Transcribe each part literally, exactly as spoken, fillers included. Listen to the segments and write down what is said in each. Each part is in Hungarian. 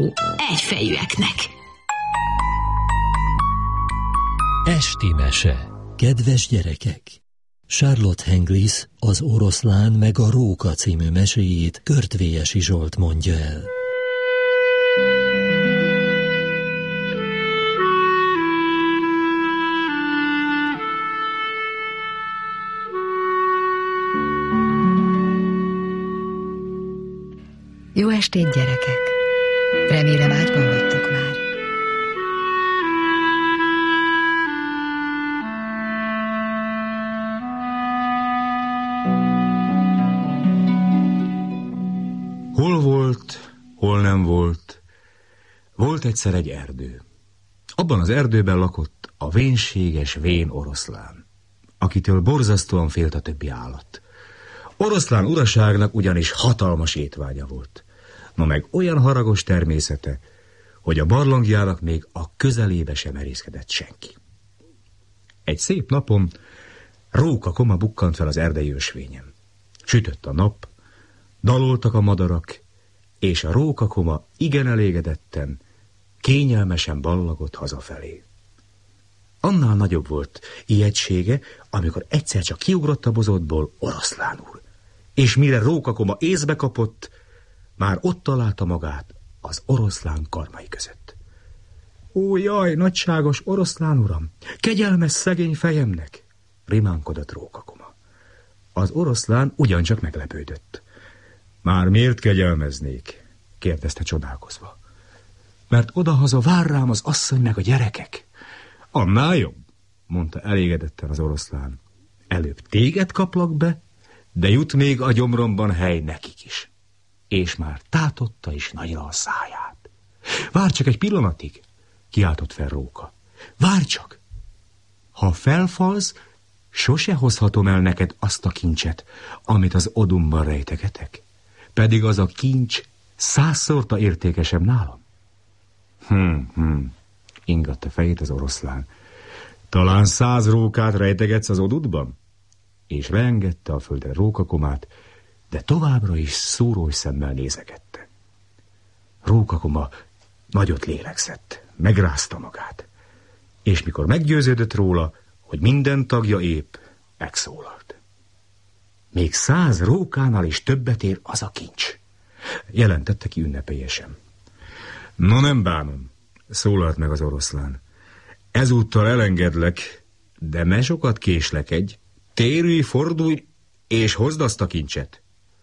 való egyfejűeknek. Esti mese. Kedves gyerekek! Charlotte Henglis az Oroszlán meg a Róka című meséjét Körtvélyesi Zsolt mondja el. Jó estét, gyerekek! Remélem ágyban vagytok már. Hol volt, hol nem volt, volt egyszer egy erdő. Abban az erdőben lakott a vénséges vén oroszlán, akitől borzasztóan félt a többi állat. Oroszlán uraságnak ugyanis hatalmas étvágya volt, no meg olyan haragos természete, hogy a barlangjának még a közelébe sem merészkedett senki. Egy szép napon Róka koma bukkant fel az erdei ösvényen. Sütött a nap, daloltak a madarak, és a Róka koma igen elégedetten, kényelmesen ballagott hazafelé. Annál nagyobb volt ijegysége, amikor egyszer csak kiugrott a bozótból Oroszlán úr, és mire Róka koma észbe kapott, már ott találta magát az oroszlán karmai között. Ó, jaj, nagyságos oroszlán uram, kegyelmes szegény fejemnek, rimánkodott Róka koma. Az oroszlán ugyancsak meglepődött. Már miért kegyelmeznék? Kérdezte csodálkozva. Mert odahaza vár rám az asszony meg a gyerekek. Annál jobb, mondta elégedetten az oroszlán. Előbb téged kaplak be, de jut még a gyomromban hely nekik is. És már tátotta is nagyra a száját. Várj csak egy pillanatig, kiáltott fel Róka. Várj csak! Ha felfalsz, sose hozhatom el neked azt a kincset, amit az odumban rejtegetek. Pedig az a kincs százszorta értékesebb nálam. Hm, hm, ingatta fejét az oroszlán. Talán száz rókát rejtegetsz az odudban? És leengedte a földre Róka komát, de továbbra is szúrós szemmel nézegette. Róka koma nagyot lélegzett, megrázta magát, és mikor meggyőződött róla, hogy minden tagja épp, megszólalt. Még száz rókánál is többet ér az a kincs, jelentette ki ünnepélyesen. No, nem bánom, szólalt meg az oroszlán. Ezúttal elengedlek, de ne sokat késlekedj, térülj, fordulj, és hozd azt a kincset.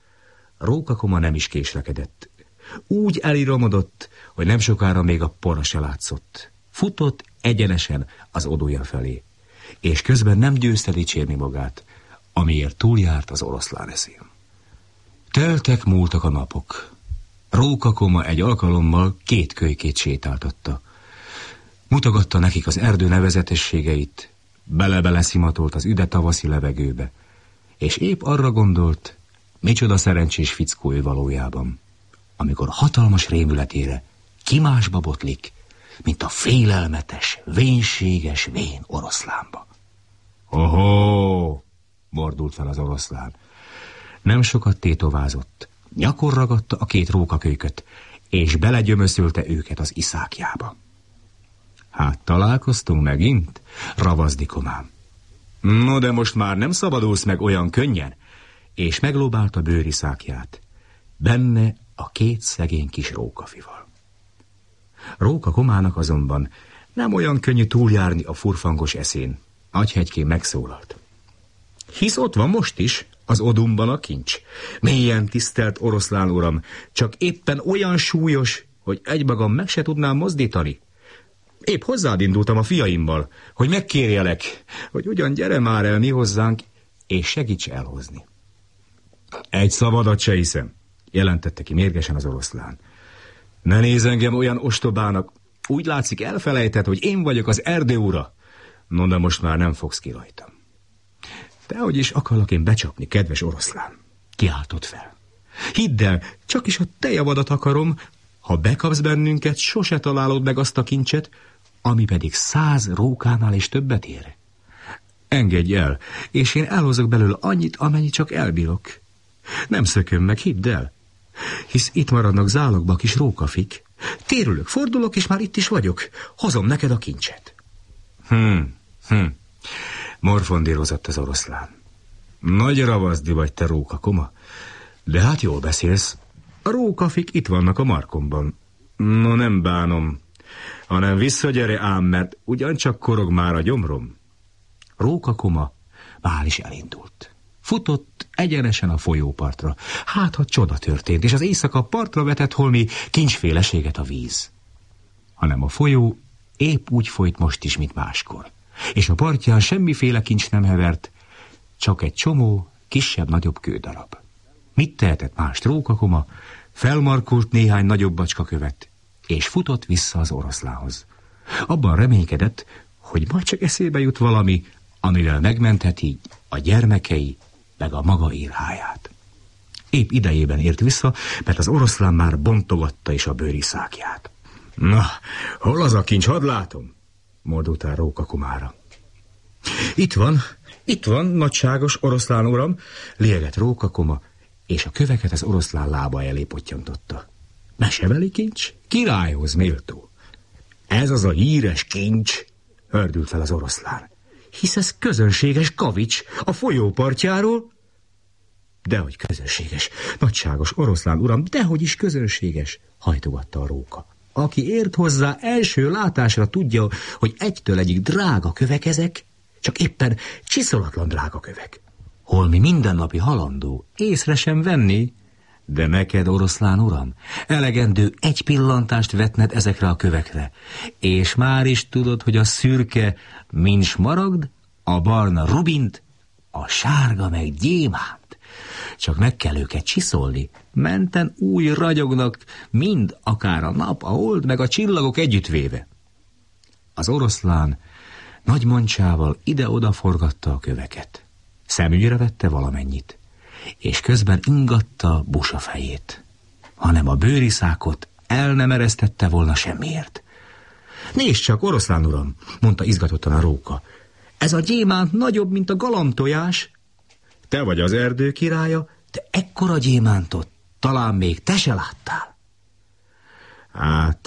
Róka koma nem is késlekedett. Úgy eliramodott, hogy nem sokára még a pora se látszott. Futott egyenesen az odúja felé, és közben nem győzte dicsérni magát, amiért túljárt az oroszlán eszén. Teltek, múltak a napok. Róka koma egy alkalommal két kölykét sétáltatta. Mutogatta nekik az erdő nevezetességeit, bele-bele szimatolt az üde tavaszi levegőbe, és épp arra gondolt, micsoda szerencsés fickó ő valójában, amikor hatalmas rémületére ki másba botlik, mint a félelmetes, vénséges vén oroszlánba. Ohó! Mordult fel az oroszlán. Nem sokat tétovázott, nyakon ragadta a két rókakölyköt, és belegyömöszölte őket az iszákjába. Hát találkoztunk megint, ravazdi komám. No, de most már nem szabadulsz meg olyan könnyen, és meglóbálta bőriszákját, benne a két szegény kis rókafival. Róka komának azonban nem olyan könnyű túljárni a furfangos eszén. Agyhegykén megszólalt. Hisz ott van most is, az odumban a kincs. Mélyen tisztelt oroszlán uram, csak éppen olyan súlyos, hogy egymagam meg se tudnám mozdítani. Épp hozzád indultam a fiaimmal, hogy megkérjelek, hogy ugyan gyere már el mi hozzánk, és segíts elhozni. Egy szavadat se hiszem, jelentette ki mérgesen az oroszlán. Ne nézz engem olyan ostobának, úgy látszik elfelejtett, hogy én vagyok az erdő ura. No, de most már nem fogsz ki rajtam. Dehogy is akarlak én becsapni, kedves oroszlán, kiáltott fel. Hidd el, csak is a te javadat akarom, ha bekapsz bennünket, sose találod meg azt a kincset, ami pedig száz rókánál is többet ér. Engedj el, és én elhozok belőle annyit, amennyit csak elbírok. Nem szököm meg, hidd el, hisz itt maradnak zálogba a kis rókafik, Térülök, fordulok, és már itt is vagyok. Hozom neked a kincset. Hm, hm. Morfondírozott az oroszlán. Nagy ravaszdi vagy, te rókakoma. De hát jól beszélsz. A rókafik itt vannak a markomban. No, nem bánom, hanem visszagyere ám, mert ugyancsak korog már a gyomrom. Rókakoma már is elindult. Futott egyenesen a folyópartra. Hát, ha csoda történt, és az éjszaka partra vetett holmi kincsféleséget a víz. Hanem a folyó épp úgy folyt most is, mint máskor. És a partján semmiféle kincs nem hevert, csak egy csomó kisebb-nagyobb kődarab. Mit tehetett más rókakoma? Felmarkult néhány nagyobb bacskakövet, és futott vissza az oroszlánhoz. Abban reménykedett, hogy majd csak eszébe jut valami, amivel megmentheti a gyermekei meg a maga írháját. Épp idejében ért vissza, mert az oroszlán már bontogatta is a bőriszákját. Na, hol az a kincs, hadd látom? Mordult rá rókakomára. Itt van, itt van, nagyságos oroszlán uram, liegett rókakoma, és a köveket az oroszlán lába elé pottyantotta. Mesebeli kincs? Királyhoz méltó. Ez az a híres kincs, hördült fel az oroszlán. Hisz ez közönséges kavics a folyópartjáról. Dehogy közönséges, nagyságos oroszlán uram, dehogy is közönséges, hajtogatta a róka. Aki ért hozzá, első látásra tudja, hogy egytől egyig drága kövek ezek, csak éppen csiszolatlan drága kövek. Holmi mindennapi halandó, észre sem venni, de neked, oroszlán uram, elegendő egy pillantást vetned ezekre a kövekre, és már is tudod, hogy a szürke mint smaragd, a barna rubint, a sárga meg gyémánt. Csak meg kell őket csiszolni, menten új ragyognak, mind akár a nap, a hold, meg a csillagok együttvéve. Az oroszlán nagy mancsával ide-oda forgatta a köveket. Szemügyre vette valamennyit, és közben ingatta busa fejét, hanem a bőriszákot el nem eresztette volna semmiért. Nézd csak, oroszlán uram, mondta izgatottan a róka, ez a gyémánt nagyobb, mint a galamtojás. Te vagy az erdő királya, de ekkora gyémántot talán még te se láttál. Hát,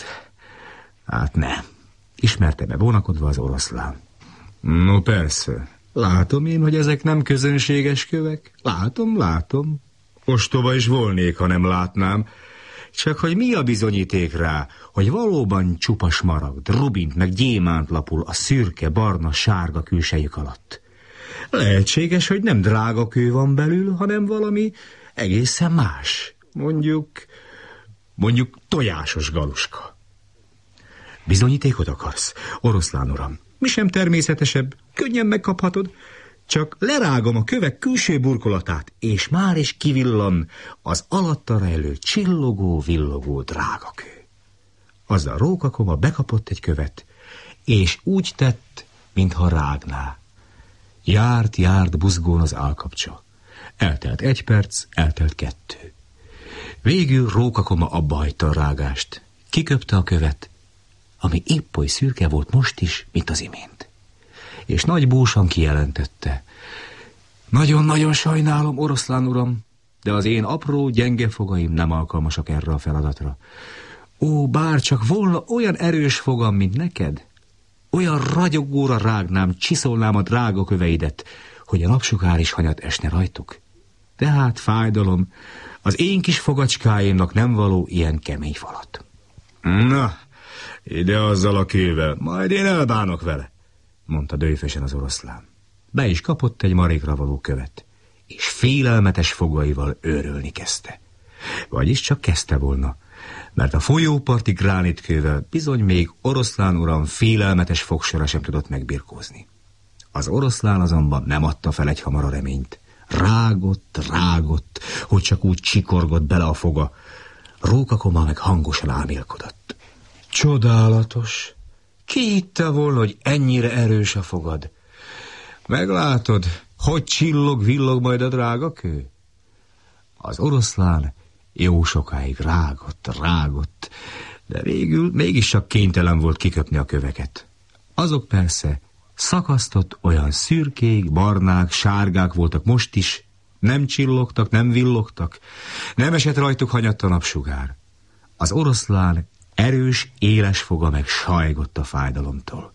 hát nem, ismerte be vonakodva az oroszlán. No persze, látom én, hogy ezek nem közönséges kövek. Látom, látom. Ostoba is volnék, ha nem látnám. Csak hogy mi a bizonyíték rá, hogy valóban csupa smaragd, rubint meg gyémánt lapul a szürke, barna, sárga külsejük alatt. Lehetséges, hogy nem drága kő van belül, hanem valami egészen más. Mondjuk, mondjuk tojásos galuska. Bizonyítékot akarsz, oroszlán uram? Mi sem természetesebb, könnyen megkaphatod. Csak lerágom a kövek külső burkolatát, és már is kivillan az alatta rejlő csillogó, villogó drágakő. Azzal rókakoma bekapott egy követ, és úgy tett, mintha rágná. Járt, járt buzgón az állkapcsa. Eltelt egy perc, eltelt kettő. Végül rókakoma abba hagyta a rágást. Kiköpte a követ, ami épp oly szürke volt most is, mint az imént. És nagy búsan kijelentette. Nagyon-nagyon sajnálom, oroszlán uram, de az én apró, gyenge fogaim nem alkalmasak erre a feladatra. Ó, bár csak volna olyan erős fogam, mint neked, olyan ragyogóra rágnám, csiszolnám a drága köveidet, hogy a napsugár is hanyat esne rajtuk. Tehát fájdalom, az én kis fogacskáimnak nem való ilyen kemény falat. Na, ide azzal a kővel, majd én elbánok vele, mondta dőfösen az oroszlán. Be is kapott egy marékra való követ, és félelmetes fogaival őrölni kezdte. Vagyis csak kezdte volna, mert a folyóparti gránitkővel bizony még oroszlán uram félelmetes fogsora sem tudott megbirkózni. Az oroszlán azonban nem adta fel egyhamar a reményt. Rágott, rágott, hogy csak úgy csikorgott bele a foga. Rókakoma meg hangosan álmélkodott. Csodálatos! Ki hitte volna, hogy ennyire erős a fogad? Meglátod, hogy csillog-villog majd a drága kő? Az oroszlán jó sokáig rágott, rágott, de végül mégis csak kénytelen volt kiköpni a köveket. Azok persze szakasztott, olyan szürkék, barnák, sárgák voltak most is, nem csillogtak, nem villogtak, nem esett rajtuk hanyatt a napsugár. Az oroszlán Erős, éles foga meg sajgott a fájdalomtól.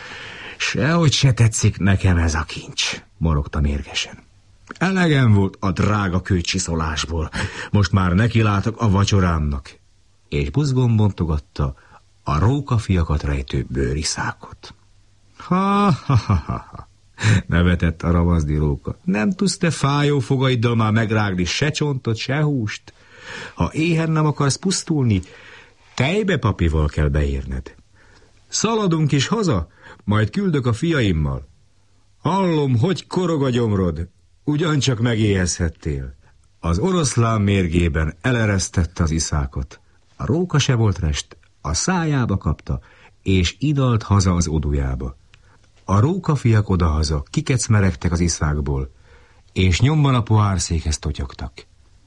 Sehogy se tetszik nekem ez a kincs, morogta mérgesen. Elegem volt a drága kőcsiszolásból, most már nekilátok a vacsorámnak. És buzgón bontogatta a rókafiakat rejtő bőriszákot. Ha, ha, ha, ha, nevetett a ravaszdi róka. Nem tudsz te fájó fogaiddal már megrágni se csontot, se húst? Ha éhen nem akarsz pusztulni, tejbepapival kell beérned. Szaladunk is haza, majd küldök a fiaimmal. Hallom, hogy korog a gyomrod, ugyancsak megéhezhettél. Az oroszlán mérgében eleresztette az iszákot. A róka se volt rest, a szájába kapta, és idalt haza az odujába. A rókafiak odahaza kikecmeregtek az iszákból, és nyomban a pohárszékhez totyogtak.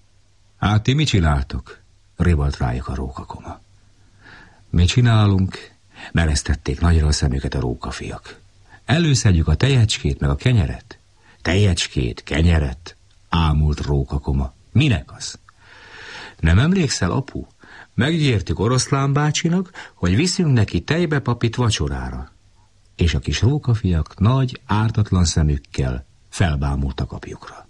Hát ti mit csináltok? Rivalt rájuk a rókakoma. Mi csinálunk? Meresztették nagyra a szemüket a rókafiak. Előszedjük a tejecskét meg a kenyeret. Tejecskét, kenyeret, ámult rókakoma. Minek az? Nem emlékszel, apu? Megígértük Oroszlán bácsinak, hogy viszünk neki tejbepapit vacsorára. És a kis rókafiak nagy, ártatlan szemükkel felbámultak apjukra.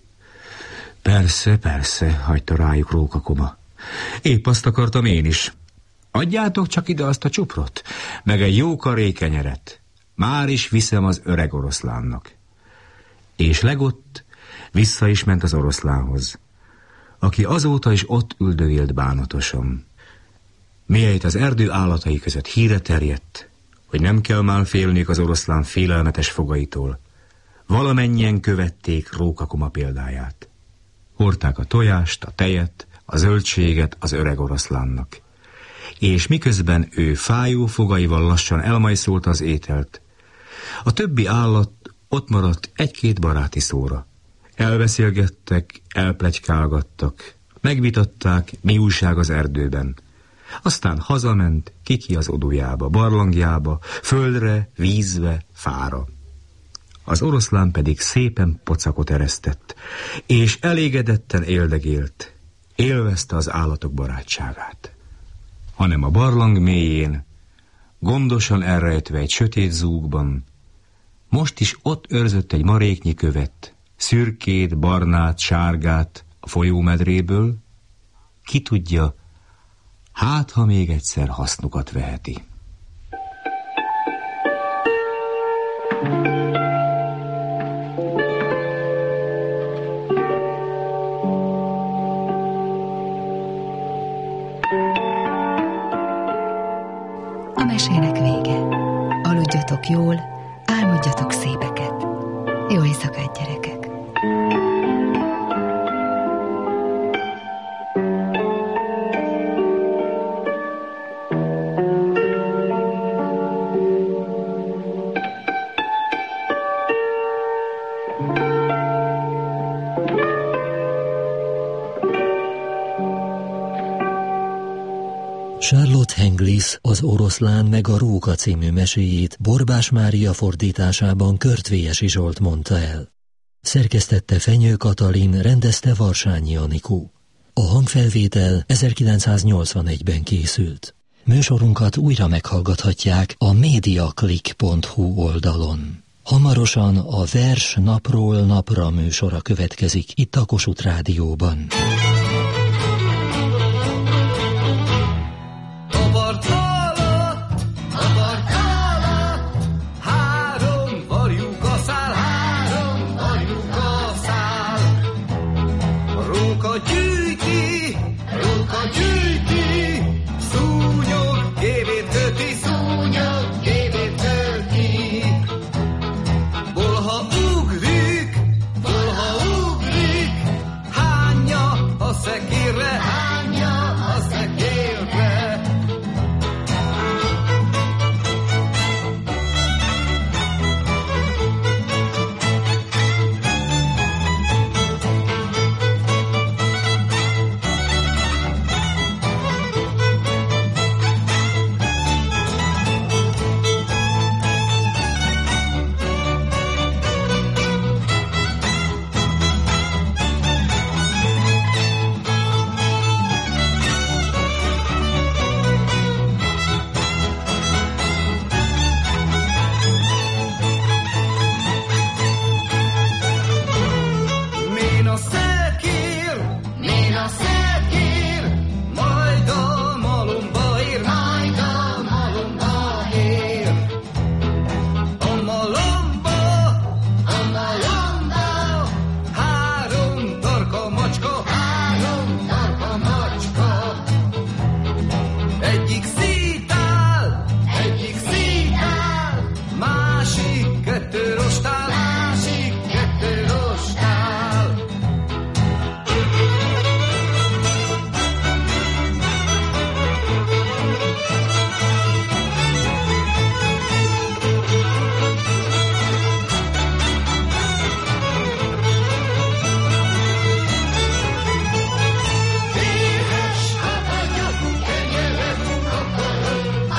Persze, persze, hagyta rájuk rókakoma. Épp azt akartam én is. Adjátok csak ide azt a csuprot, meg egy jó karékenyeret. Már is viszem az öreg oroszlánnak. És legott, vissza is ment az oroszlánhoz, aki azóta is ott üldögélt bánatosan. Mihelyt az erdő állatai között híre terjedt, hogy nem kell már félniük az oroszlán félelmetes fogaitól, valamennyien követték rókakoma példáját. Hordták a tojást, a tejet, a zöldséget az öreg oroszlánnak. És miközben ő fájó fogaival lassan elmajszolta az ételt, a többi állat ott maradt egy-két baráti szóra. Elbeszélgettek, elpletykálgattak, megvitatták, mi újság az erdőben. Aztán hazament, kiki az odujába, barlangjába, földre, vízbe, fára. Az oroszlán pedig szépen pocakot eresztett, és elégedetten éldegélt, élvezte az állatok barátságát. Hanem a barlang mélyén, gondosan elrejtve egy sötét zúgban, most is ott őrzött egy maréknyi követ, szürkét, barnát, sárgát a folyómedréből, ki tudja, hát ha még egyszer hasznukat veheti. A mesének vége. Aludjatok jól, álmodjatok szépeket. Jó éjszakát, gyerekek! Charlotte Henglis az Oroszlán meg a Róka című meséjét Borbás Mária fordításában Körtvélyesi Zsolt mondta el. Szerkesztette Fenyő Katalin, rendezte Varsányi Anikó. A hangfelvétel ezerkilencszáznyolcvanegyben készült. Műsorunkat újra meghallgathatják a mediaclick pont hu oldalon. Hamarosan a Vers napról napra műsora következik itt a Kossuth Rádióban.